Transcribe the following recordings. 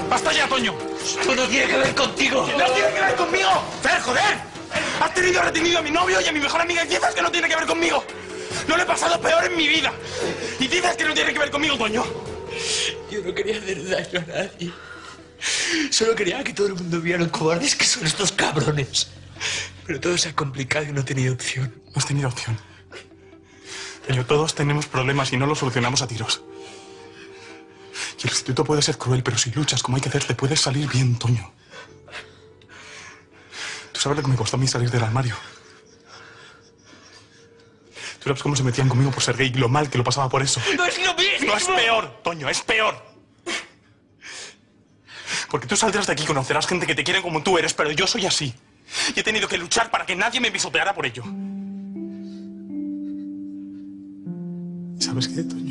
¡Basta ya, Toño! Esto no tiene que ver contigo. ¡No tiene que ver conmigo! ¡Fer, joder! Has tenido retenido a mi novio y a mi mejor amiga y dices que no tiene que ver conmigo. No lo he pasado peor en mi vida. Y dices que no tiene que ver conmigo, Toño. Yo no quería hacer daño a nadie. Solo quería que todo el mundo viera los cobardes que son estos cabrones. Pero todo se ha complicado y no he tenido opción. No has tenido opción. Toño, todos tenemos problemas y no los solucionamos a tiros. Y el instituto puede ser cruel, pero si luchas como hay que hacer, te puedes salir bien, Toño. ¿Tú sabes lo que me costó a mí salir del armario? ¿Tú sabes cómo se metían conmigo por ser gay y lo mal que lo pasaba por eso? ¡No es lo mismo! ¡No, es peor, Toño, es peor! Porque tú saldrás de aquí y conocerás gente que te quiere como tú eres, pero yo soy así. Y he tenido que luchar para que nadie me pisoteara por ello. ¿Sabes qué, Toño?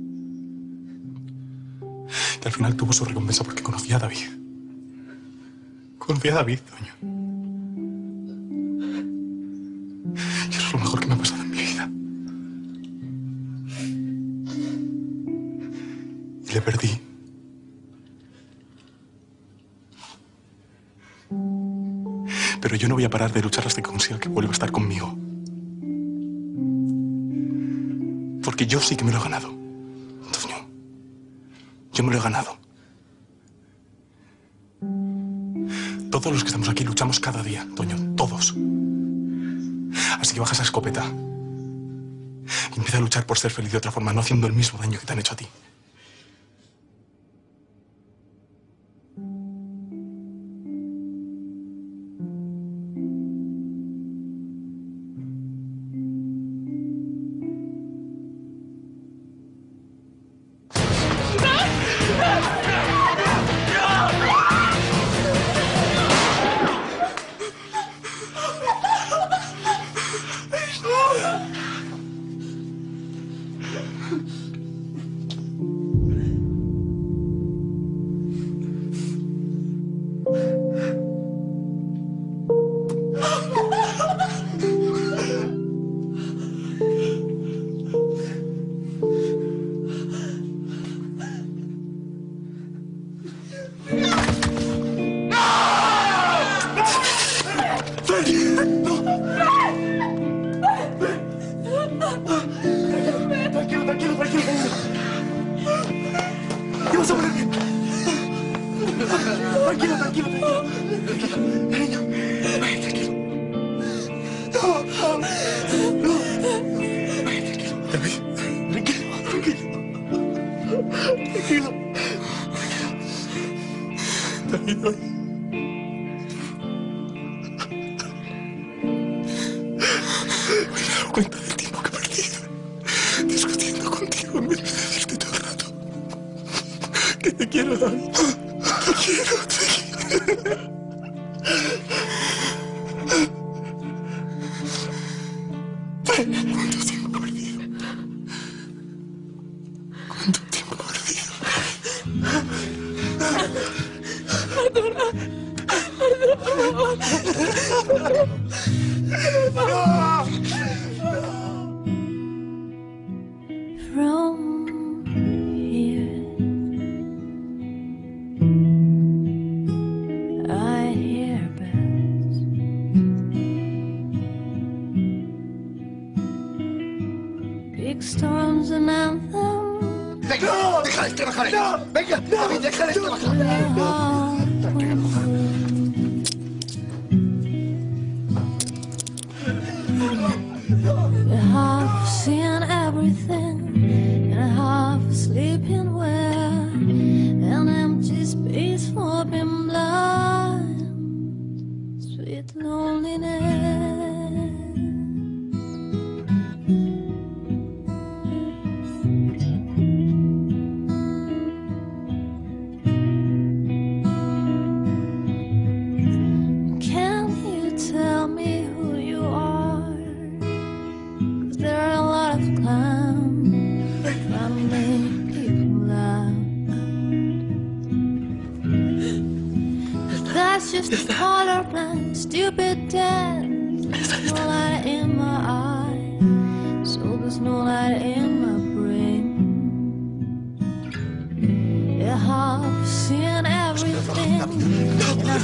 Que al final tuvo su recompensa porque conocí a David. Conocí a David, Toño. Y eso es lo mejor que me ha pasado en mi vida. Y le perdí. Pero yo no voy a parar de luchar hasta que consiga que vuelva a estar conmigo. Porque yo sí que me lo he ganado. Toño, yo me lo he ganado. Todos los que estamos aquí luchamos cada día, Toño, todos. Así que baja esa escopeta y empieza a luchar por ser feliz de otra forma, no haciendo el mismo daño que te han hecho a ti.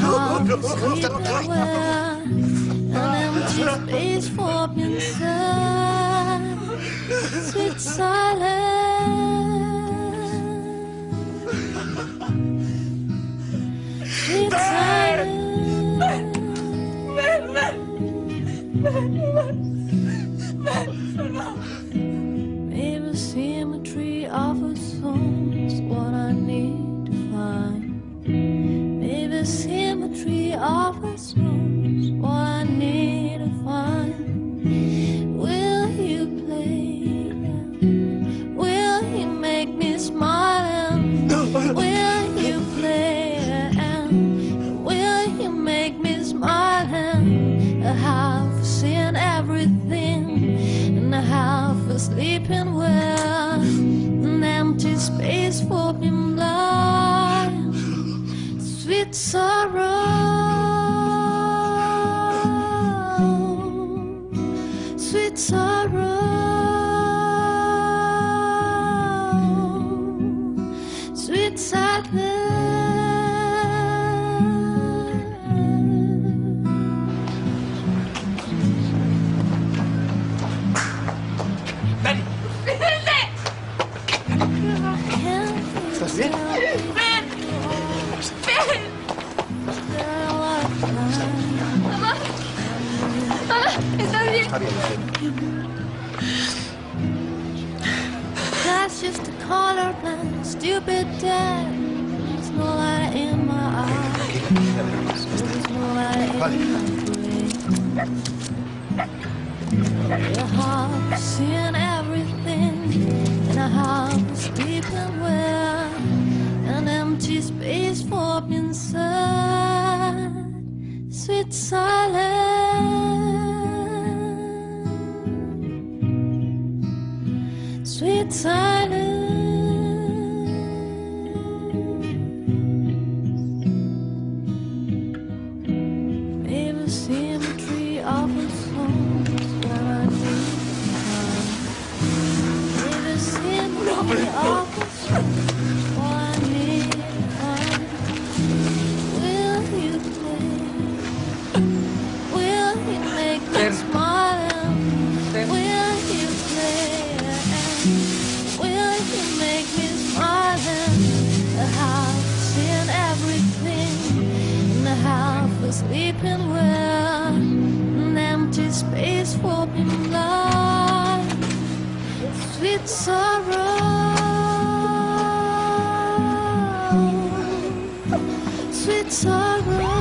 heart was sleeping well, an empty space for inside, sweet silence, sweet silence. Maybe symmetry of a song's what I need to find. Maybe symmetry of a song's what I need to find. Will you play them? Will you make me smile? Will you play them? Will you make me smile? I have seen everything, and I have sleeping well, an empty space for being blind, sweet sorrow, sweet sorrow, sweet sadness. ¿Estás bien? ¡Ven! ¡Ven! ¡Mamá! ¡Mamá! ¿Estás bien? Está bien. That's just a colorblind, stupid dad. There's no light in my eyes. There's no light in my brain. I have seen everything, and I have sleeping well, an empty space for inside, sweet silence, sweet silence. Maybe symmetry of a song is what I need to find. Maybe symmetry of a song is what I need to find. Will you play? Will you make me smile? Will you play? Will you make me smile? I have seen everything, and I have sleeping well, an empty space for being blind, sweet sorrow, sweet sorrow,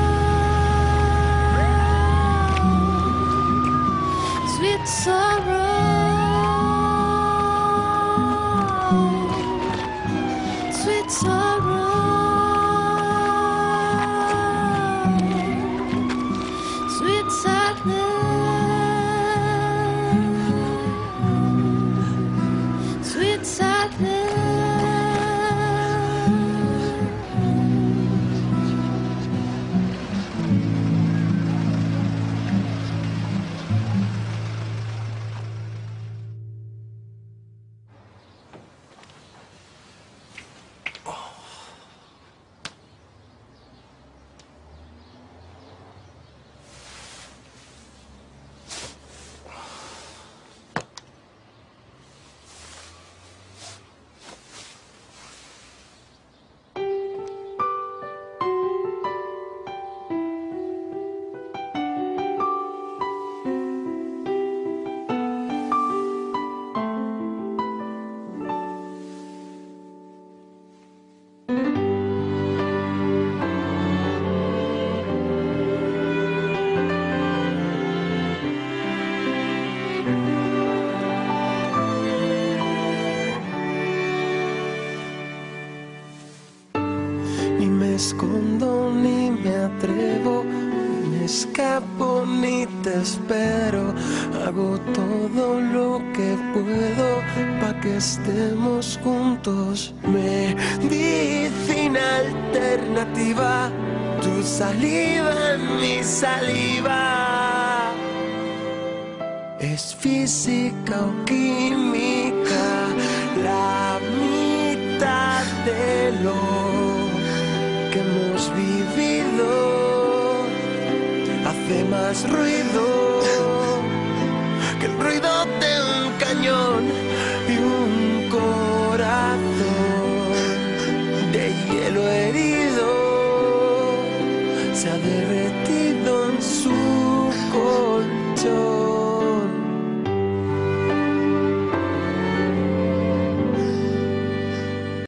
sweet sorrow, sweet sorrow. Sweet sadness, sweet sadness. Ni me escondo ni me atrevo, ni me escapo ni te espero. Hago todo lo que puedo pa' que estemos juntos. Medicina alternativa, tu saliva en mi saliva. Es física o química, la mitad de lo que hemos vivido hace más ruido que el ruido de un cañón y un corazón de hielo herido se ha derretido en su colchón.